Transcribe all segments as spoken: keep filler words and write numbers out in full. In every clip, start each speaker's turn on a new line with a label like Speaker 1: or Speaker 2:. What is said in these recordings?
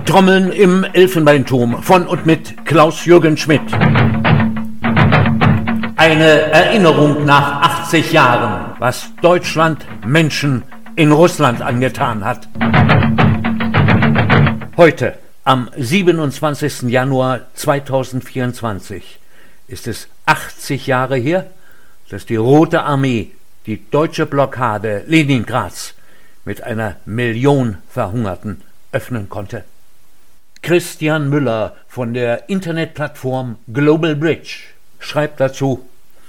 Speaker 1: Trommeln im Elfenbeinturm von und mit Klaus-Jürgen Schmidt. Eine Erinnerung nach achtzig Jahren, was Deutschland Menschen in Russland angetan hat. Heute, am siebenundzwanzigsten Januar zweitausendvierundzwanzig, ist es achtzig Jahre her, dass die Rote Armee die deutsche Blockade Leningrads mit einer Million Verhungerten öffnen konnte. Christian Müller von der Internetplattform Global Bridge schreibt dazu: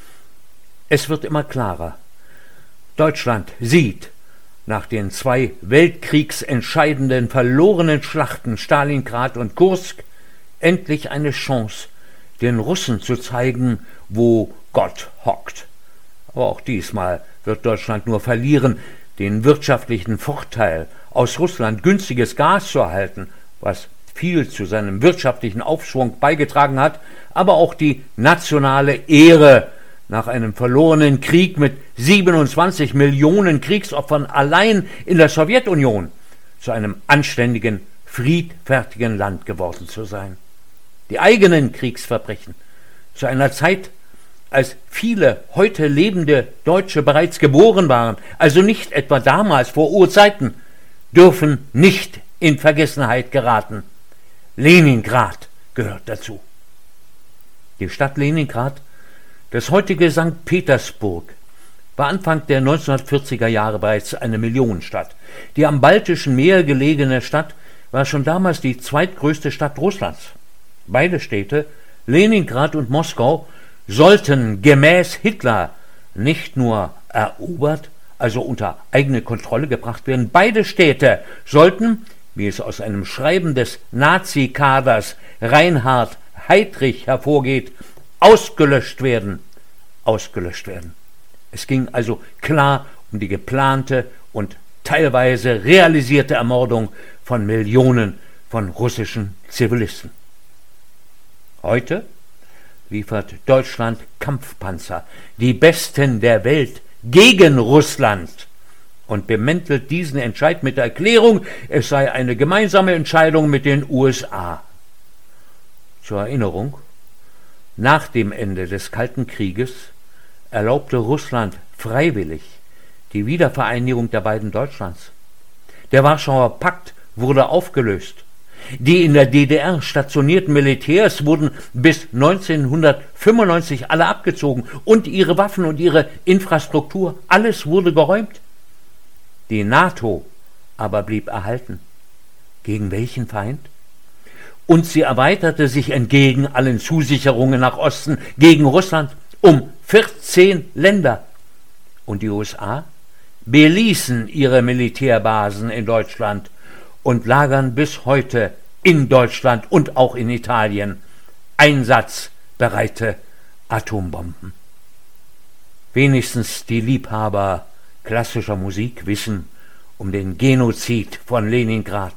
Speaker 1: Es wird immer klarer. Deutschland sieht nach den zwei weltkriegsentscheidenden verlorenen Schlachten Stalingrad und Kursk endlich eine Chance, den Russen zu zeigen, wo Gott hockt. Aber auch diesmal wird Deutschland nur verlieren, den wirtschaftlichen Vorteil, aus Russland günstiges Gas zu erhalten, was viel zu seinem wirtschaftlichen Aufschwung beigetragen hat, aber auch die nationale Ehre nach einem verlorenen Krieg mit siebenundzwanzig Millionen Kriegsopfern allein in der Sowjetunion zu einem anständigen, friedfertigen Land geworden zu sein. Die eigenen Kriegsverbrechen zu einer Zeit, als viele heute lebende Deutsche bereits geboren waren, also nicht etwa damals vor Urzeiten, dürfen nicht in Vergessenheit geraten. Leningrad gehört dazu. Die Stadt Leningrad, das heutige Sankt Petersburg, war Anfang der neunzehnhundertvierziger Jahre bereits eine Millionenstadt. Die am Baltischen Meer gelegene Stadt war schon damals die zweitgrößte Stadt Russlands. Beide Städte, Leningrad und Moskau, sollten gemäß Hitler nicht nur erobert, also unter eigene Kontrolle gebracht werden. Beide Städte sollten, wie es aus einem Schreiben des Nazi-Kaders Reinhard Heydrich hervorgeht, ausgelöscht werden. Ausgelöscht werden. Es ging also klar um die geplante und teilweise realisierte Ermordung von Millionen von russischen Zivilisten. Heute liefert Deutschland Kampfpanzer, die besten der Welt, gegen Russland und bemäntelt diesen Entscheid mit der Erklärung, es sei eine gemeinsame Entscheidung mit den U S A. Zur Erinnerung: Nach dem Ende des Kalten Krieges erlaubte Russland freiwillig die Wiedervereinigung der beiden Deutschlands. Der Warschauer Pakt wurde aufgelöst. Die in der D D R stationierten Militärs wurden bis neunzehnhundertfünfundneunzig alle abgezogen und ihre Waffen und ihre Infrastruktur, alles wurde geräumt. Die NATO aber blieb erhalten. Gegen welchen Feind? Und sie erweiterte sich entgegen allen Zusicherungen nach Osten gegen Russland um vierzehn Länder. Und die U S A beließen ihre Militärbasen in Deutschland und lagern bis heute in Deutschland und auch in Italien einsatzbereite Atombomben. Wenigstens die Liebhaber klassischer Musik wissen um den Genozid von Leningrad.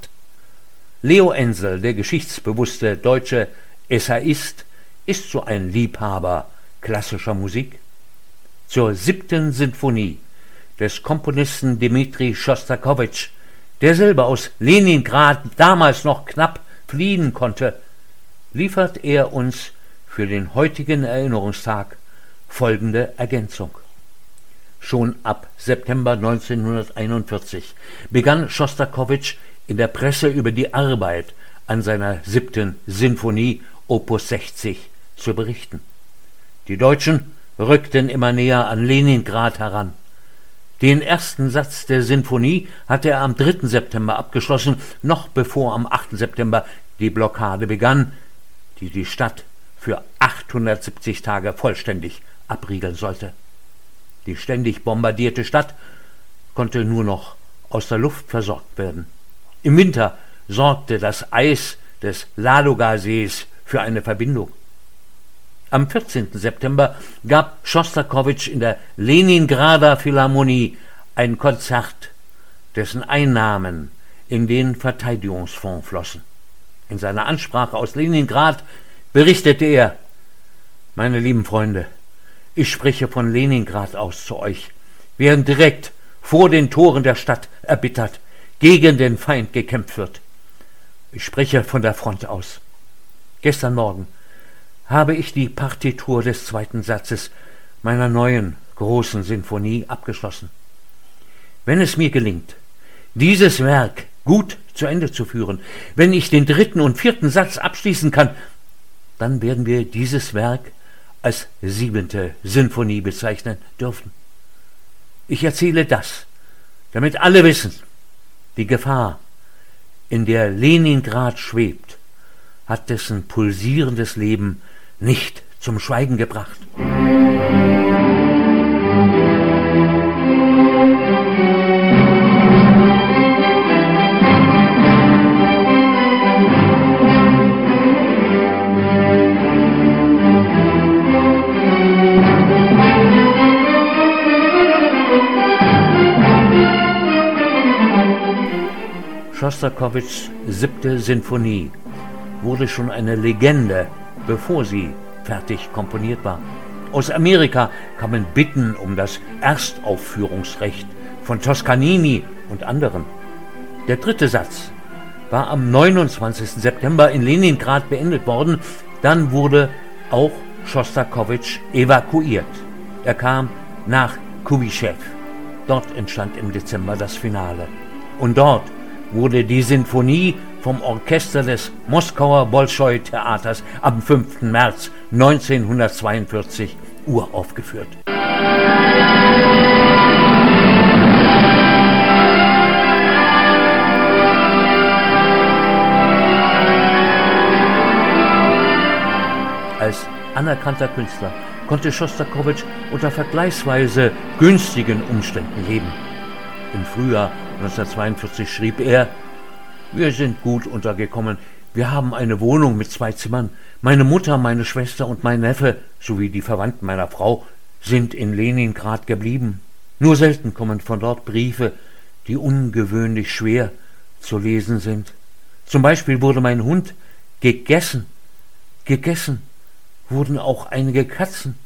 Speaker 1: Leo Ensel, der geschichtsbewusste deutsche Essayist, ist so ein Liebhaber klassischer Musik. Zur siebten Sinfonie des Komponisten Dmitri Schostakowitsch, der selber aus Leningrad damals noch knapp fliehen konnte, liefert er uns für den heutigen Erinnerungstag folgende Ergänzung. Schon ab September neunzehnhunderteinundvierzig begann Schostakowitsch in der Presse über die Arbeit an seiner siebten Sinfonie Opus sechzig zu berichten. Die Deutschen rückten immer näher an Leningrad heran. Den ersten Satz der Sinfonie hatte er am dritten September abgeschlossen, noch bevor am achten September die Blockade begann, die die Stadt für achthundertsiebzig Tage vollständig abriegeln sollte. Die ständig bombardierte Stadt konnte nur noch aus der Luft versorgt werden. Im Winter sorgte das Eis des Ladoga-Sees für eine Verbindung. Am vierzehnten September gab Schostakowitsch in der Leningrader Philharmonie ein Konzert, dessen Einnahmen in den Verteidigungsfonds flossen. In seiner Ansprache aus Leningrad berichtete er: Meine lieben Freunde, ich spreche von Leningrad aus zu euch, während direkt vor den Toren der Stadt erbittert gegen den Feind gekämpft wird. Ich spreche von der Front aus. Gestern Morgen habe ich die Partitur des zweiten Satzes meiner neuen großen Sinfonie abgeschlossen. Wenn es mir gelingt, dieses Werk gut zu Ende zu führen, wenn ich den dritten und vierten Satz abschließen kann, dann werden wir dieses Werk als siebente Sinfonie bezeichnen dürfen. Ich erzähle das, damit alle wissen, die Gefahr, in der Leningrad schwebt, hat dessen pulsierendes Leben nicht zum Schweigen gebracht. Schostakowitschs siebte Sinfonie wurde schon eine Legende, bevor sie fertig komponiert war. Aus Amerika kamen Bitten um das Erstaufführungsrecht von Toscanini und anderen. Der dritte Satz war am neunundzwanzigsten September in Leningrad beendet worden. Dann wurde auch Schostakowitsch evakuiert. Er kam nach Kuibyschew. Dort entstand im Dezember das Finale. Und dort wurde die Sinfonie vom Orchester des Moskauer Bolschoi-Theaters am fünften März neunzehnhundertzweiundvierzig uraufgeführt. Als anerkannter Künstler konnte Schostakowitsch unter vergleichsweise günstigen Umständen leben. Im Frühjahr neunzehnhundertzweiundvierzig schrieb er: Wir sind gut untergekommen. Wir haben eine Wohnung mit zwei Zimmern. Meine Mutter, meine Schwester und mein Neffe sowie die Verwandten meiner Frau sind in Leningrad geblieben. Nur selten kommen von dort Briefe, die ungewöhnlich schwer zu lesen sind. Zum Beispiel wurde mein Hund gegessen. Gegessen wurden auch einige Katzen.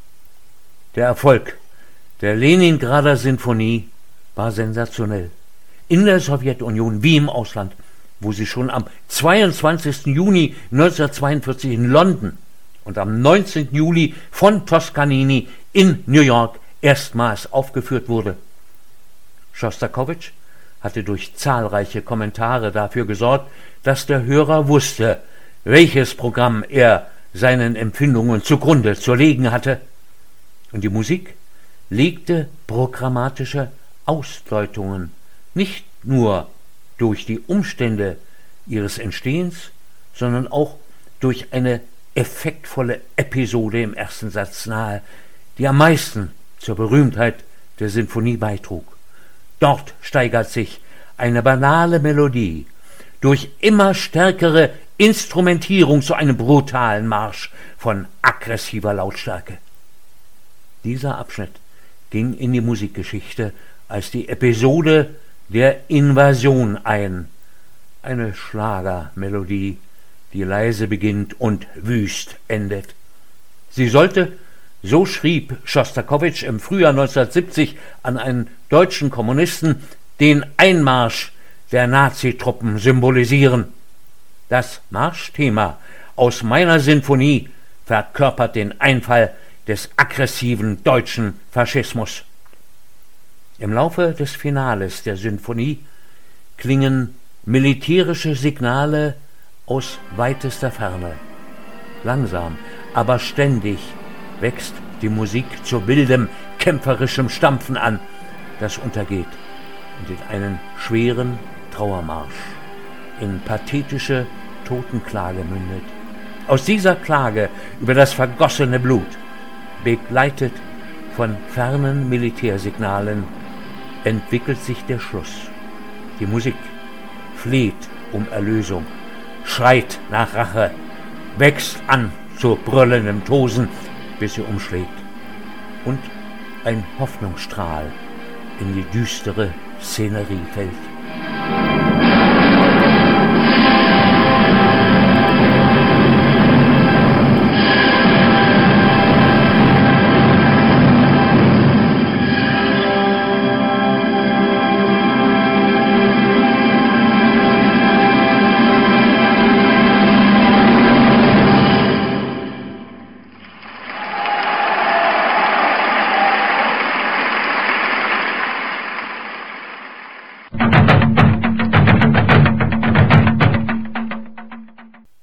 Speaker 1: Der Erfolg der Leningrader Sinfonie war sensationell. In der Sowjetunion wie im Ausland, wo sie schon am zweiundzwanzigsten Juni neunzehnhundertzweiundvierzig in London und am neunzehnten Juli von Toscanini in New York erstmals aufgeführt wurde. Schostakowitsch hatte durch zahlreiche Kommentare dafür gesorgt, dass der Hörer wusste, welches Programm er seinen Empfindungen zugrunde zu legen hatte. Und die Musik legte programmatische Ausdeutungen, nicht nur durch die Umstände ihres Entstehens, sondern auch durch eine effektvolle Episode im ersten Satz nahe, die am meisten zur Berühmtheit der Sinfonie beitrug. Dort steigert sich eine banale Melodie durch immer stärkere Instrumentierung zu einem brutalen Marsch von aggressiver Lautstärke. Dieser Abschnitt ging in die Musikgeschichte als die Episode der Invasion ein, eine Schlagermelodie, die leise beginnt und wüst endet. Sie sollte, so schrieb Schostakowitsch im Frühjahr neunzehnhundertsiebzig an einen deutschen Kommunisten, den Einmarsch der Nazitruppen symbolisieren. Das Marschthema aus meiner Sinfonie verkörpert den Einfall des aggressiven deutschen Faschismus. Im Laufe des Finales der Sinfonie klingen militärische Signale aus weitester Ferne. Langsam, aber ständig wächst die Musik zu wildem, kämpferischem Stampfen an, das untergeht und in einen schweren Trauermarsch, in pathetische Totenklage mündet. Aus dieser Klage über das vergossene Blut, begleitet von fernen Militärsignalen, entwickelt sich der Schluss. Die Musik fleht um Erlösung, schreit nach Rache, wächst an zu brüllendem Tosen, bis sie umschlägt und ein Hoffnungsstrahl in die düstere Szenerie fällt.